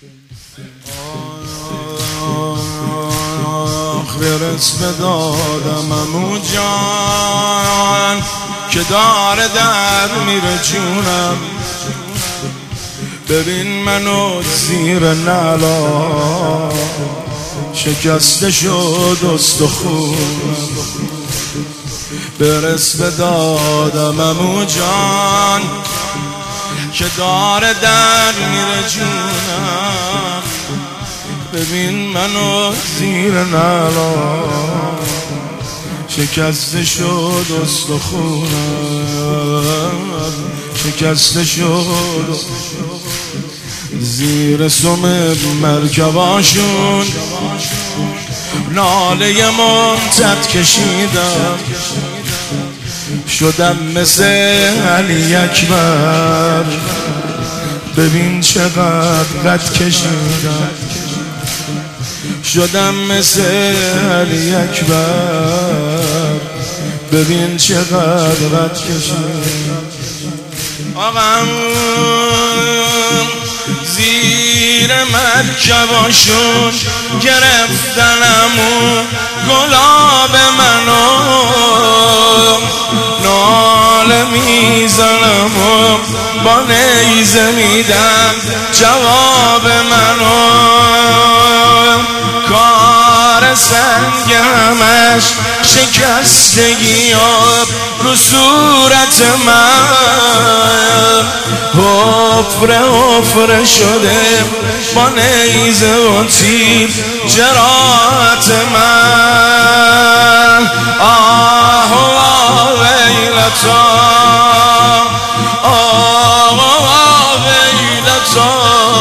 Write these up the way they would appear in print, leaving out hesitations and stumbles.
برس به دادم عمو جان که داره در میره جونم. ببین منو زیر نعلا شکسته شد استخونم. برس به دادم عمو جان که داره در میره جونم. ببین منو زیر نعلا شکسته شد استخونم. شکسته شد زیر سم مرکباشون ناله ممتد کشیدم. شدم مثل علی اکبر ببین چقدر قد کشیدم. شدم مثل علی اکبر ببین چقدر قد کشیدم. آقام زیر مرکباشون گرفتنمو گلاب منو ناله میزنم و با نیزه میدم جواب منو. کار سنگ همش شکستگی رو صورت من حفره حفره شده با نیزه و تیر جراحت من. آه ویلتا آه ویلتا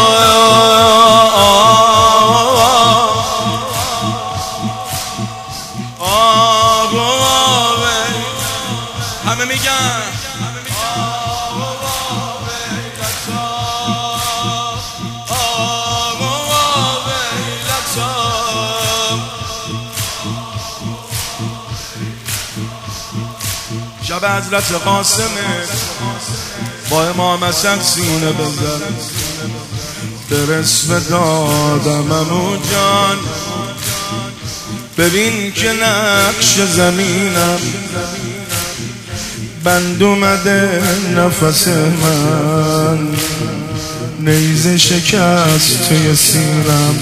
همه میگن شب حضرت قاسمه با امام حسن سینه بزن. برس به دادم عمو جان ببین که نقش زمینم بند اومده نفس من. نیزه شکست توی سینم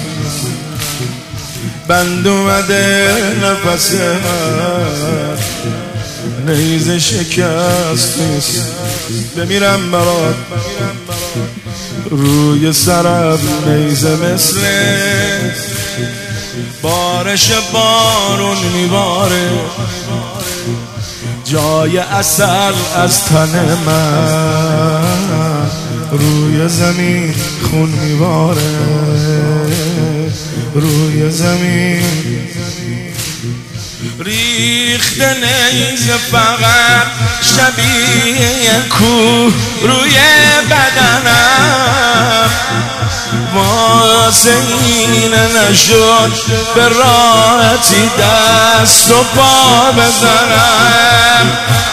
بند اومده نفس من. نیزه شکست توی سینم بمیرم برات روی سرم. نیزه مثل بارش بارون میباره جای اثر از تن من. روی زمین خون میباره روی زمین ریخته نیزه فقط شبیه کوه روی بدنم. واسه این نشد به راحتی دست و پا بزنم.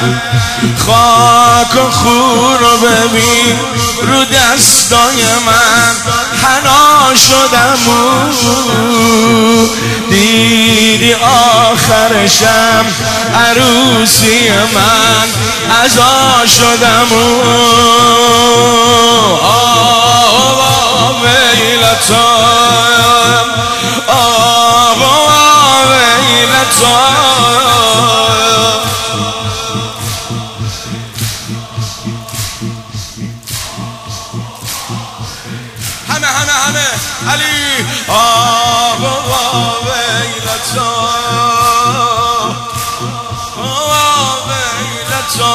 خاک و خون رو ببین رو دستای من حنا شدم. دیدی آخرشم عروسی من عزا شدم. ویلتا ویلتا همه علی ویلتا ویلتا.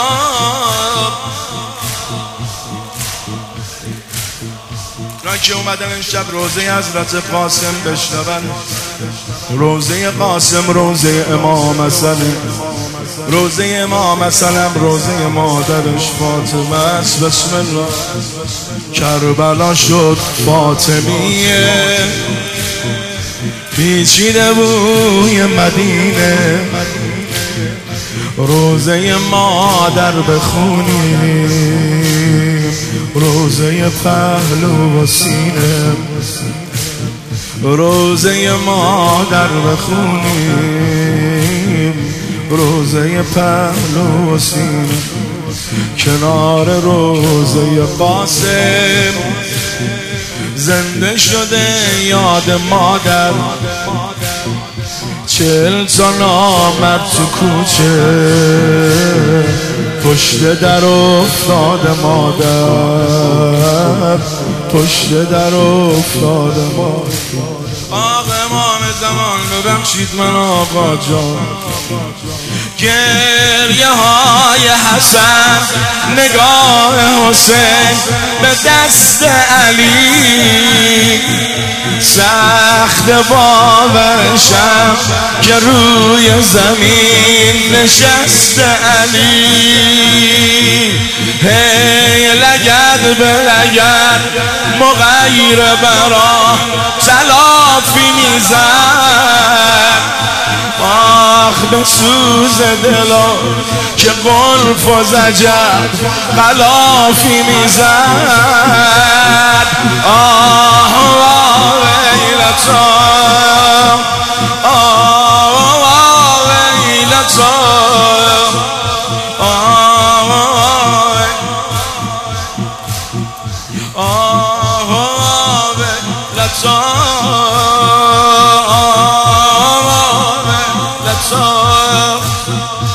که اومدن این شب روزه حضرت قاسم بشنون. روزه قاسم روزه امام حسن، روزه امام حسن روزه مادرش فاطمه است. بسم الله. کربلا شد فاطمیه پیچیده بوی مدینه. روزه مادر بخونیم روزه پهلو و سینه، روزه مادر بخونیم، روزه پهلو و سینه، کنار روزه قاسم زنده شده یاد مادر. 40 تا نامرد تو کوچه پشت در افتاده مادر، پشت در افتاده مادر. آقا امام زمان ببخشید من آقا جان، گریه های حسن، نگاه حسین به دست علی، سخت باورشم که روی زمین نشست علی. هی لگد به لگد مغیر برا تلافی میزد، آخ به سوز دلا که قلف و زجر غلافی میزد. آه ویلتا، آه ویلتا، آه ویلتا، آه ویلتا.